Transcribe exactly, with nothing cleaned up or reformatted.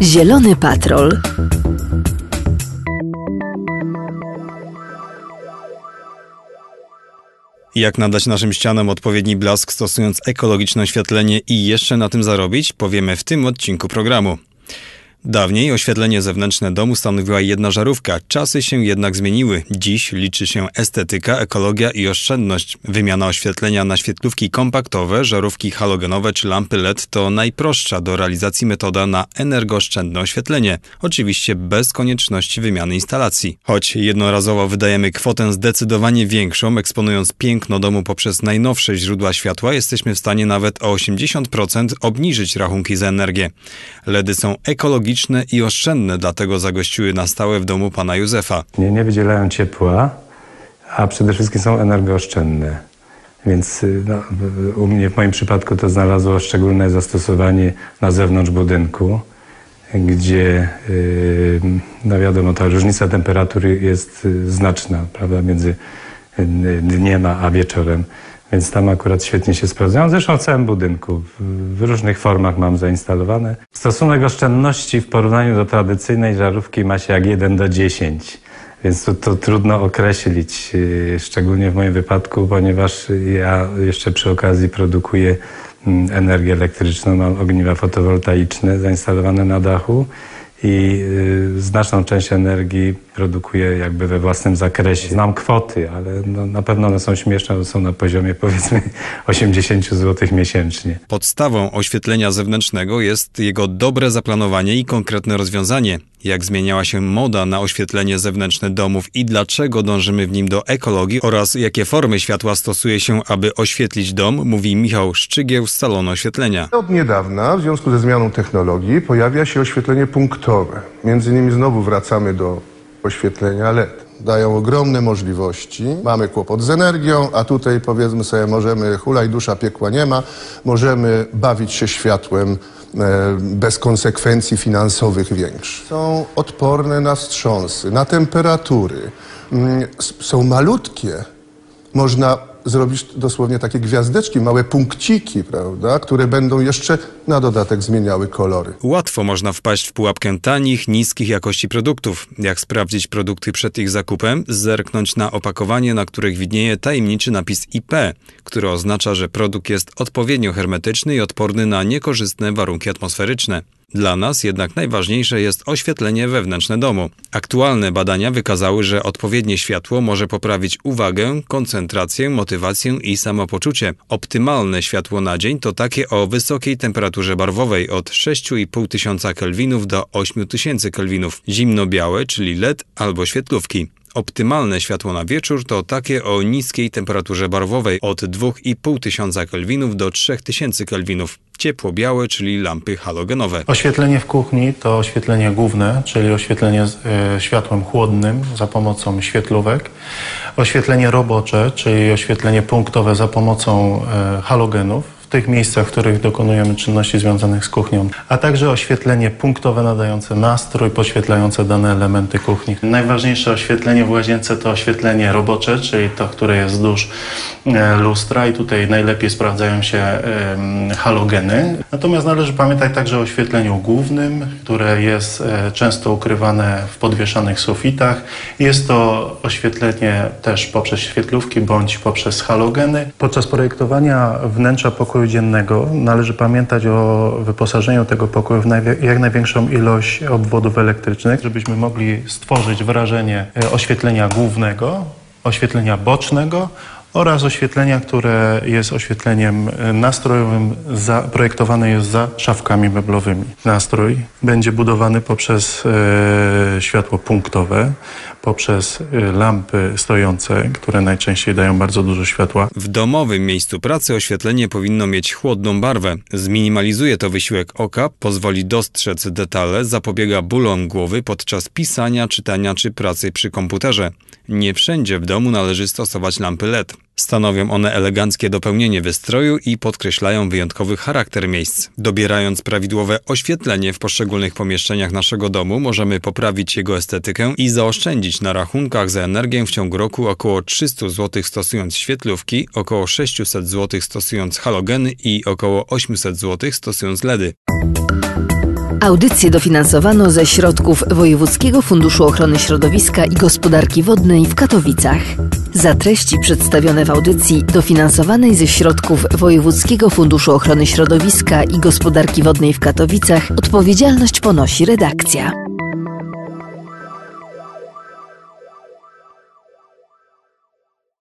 Zielony Patrol. Jak nadać naszym ścianom odpowiedni blask, stosując ekologiczne oświetlenie i jeszcze na tym zarobić, powiemy w tym odcinku programu. Dawniej oświetlenie zewnętrzne domu stanowiła jedna żarówka. Czasy się jednak zmieniły. Dziś liczy się estetyka, ekologia i oszczędność. Wymiana oświetlenia na świetlówki kompaktowe, żarówki halogenowe czy lampy L E D to najprostsza do realizacji metoda na energooszczędne oświetlenie. Oczywiście bez konieczności wymiany instalacji. Choć jednorazowo wydajemy kwotę zdecydowanie większą, eksponując piękno domu poprzez najnowsze źródła światła, jesteśmy w stanie nawet o osiemdziesiąt procent obniżyć rachunki za energię. L E D y są ekologiczne i oszczędne, dlatego zagościły na stałe w domu pana Józefa. Nie, nie wydzielają ciepła, a przede wszystkim są energooszczędne. Więc no, u mnie w moim przypadku to znalazło szczególne zastosowanie na zewnątrz budynku, gdzie yy, no wiadomo, ta różnica temperatury jest znaczna, prawda, między dniem a wieczorem. Więc tam akurat świetnie się sprawdzają. Zresztą w całym budynku. W różnych formach mam zainstalowane. Stosunek oszczędności w porównaniu do tradycyjnej żarówki ma się jak jeden do dziesięciu. Więc to, to trudno określić, szczególnie w moim wypadku, ponieważ ja jeszcze przy okazji produkuję energię elektryczną. Mam ogniwa fotowoltaiczne zainstalowane na dachu i y, znaczną część energii produkuję jakby we własnym zakresie. Znam kwoty, ale no, na pewno one są śmieszne, one są na poziomie powiedzmy osiemdziesiąt złotych miesięcznie. Podstawą oświetlenia zewnętrznego jest jego dobre zaplanowanie i konkretne rozwiązanie. Jak zmieniała się moda na oświetlenie zewnętrzne domów i dlaczego dążymy w nim do ekologii oraz jakie formy światła stosuje się, aby oświetlić dom, mówi Michał Szczygieł z salonu oświetlenia. Od niedawna, w związku ze zmianą technologii, pojawia się oświetlenie punktowe. Między innymi znowu wracamy do oświetlenia L E D. Dają ogromne możliwości. Mamy kłopot z energią, a tutaj powiedzmy sobie, możemy hulaj dusza, piekła nie ma, możemy bawić się światłem bez konsekwencji finansowych większych. Są odporne na wstrząsy, na temperatury. Są malutkie. Można zrobić dosłownie takie gwiazdeczki, małe punkciki, prawda, które będą jeszcze na dodatek zmieniały kolory. Łatwo można wpaść w pułapkę tanich, niskich jakości produktów. Jak sprawdzić produkty przed ich zakupem? Zerknąć na opakowanie, na których widnieje tajemniczy napis I P, który oznacza, że produkt jest odpowiednio hermetyczny i odporny na niekorzystne warunki atmosferyczne. Dla nas jednak najważniejsze jest oświetlenie wewnętrzne domu. Aktualne badania wykazały, że odpowiednie światło może poprawić uwagę, koncentrację, motywację i samopoczucie. Optymalne światło na dzień to takie o wysokiej temperaturze barwowej od sześć i pół tysiąca kelwinów do osiem tysięcy kelwinów. Zimno-białe, czyli L E D albo świetlówki. Optymalne światło na wieczór to takie o niskiej temperaturze barwowej od dwa i pół tysiąca kelwinów do trzy tysiące kelwinów. Ciepło-białe, czyli lampy halogenowe. Oświetlenie w kuchni to oświetlenie główne, czyli oświetlenie e, światłem chłodnym za pomocą świetlówek. Oświetlenie robocze, czyli oświetlenie punktowe za pomocą e, halogenów. W tych miejscach, w których dokonujemy czynności związanych z kuchnią, a także oświetlenie punktowe nadające nastrój, podświetlające dane elementy kuchni. Najważniejsze oświetlenie w łazience to oświetlenie robocze, czyli to, które jest wzdłuż e, lustra i tutaj najlepiej sprawdzają się e, halogeny. Natomiast należy pamiętać także o oświetleniu głównym, które jest e, często ukrywane w podwieszanych sufitach. Jest to oświetlenie też poprzez świetlówki bądź poprzez halogeny. Podczas projektowania wnętrza pokoju dziennego należy pamiętać o wyposażeniu tego pokoju w najwie- jak największą ilość obwodów elektrycznych, żebyśmy mogli stworzyć wrażenie oświetlenia głównego, oświetlenia bocznego oraz oświetlenia, które jest oświetleniem nastrojowym, za, projektowane jest za szafkami meblowymi. Nastrój będzie budowany poprzez e, światło punktowe, poprzez lampy stojące, które najczęściej dają bardzo dużo światła. W domowym miejscu pracy oświetlenie powinno mieć chłodną barwę. Zminimalizuje to wysiłek oka, pozwoli dostrzec detale, zapobiega bólom głowy podczas pisania, czytania czy pracy przy komputerze. Nie wszędzie w domu należy stosować lampy L E D. Stanowią one eleganckie dopełnienie wystroju i podkreślają wyjątkowy charakter miejsc. Dobierając prawidłowe oświetlenie w poszczególnych pomieszczeniach naszego domu, możemy poprawić jego estetykę i zaoszczędzić na rachunkach za energię w ciągu roku około trzysta złotych stosując świetlówki, około sześćset złotych stosując halogeny i około osiemset złotych stosując L E D y. Audycję dofinansowano ze środków Wojewódzkiego Funduszu Ochrony Środowiska i Gospodarki Wodnej w Katowicach. Za treści przedstawione w audycji dofinansowanej ze środków Wojewódzkiego Funduszu Ochrony Środowiska i Gospodarki Wodnej w Katowicach odpowiedzialność ponosi redakcja.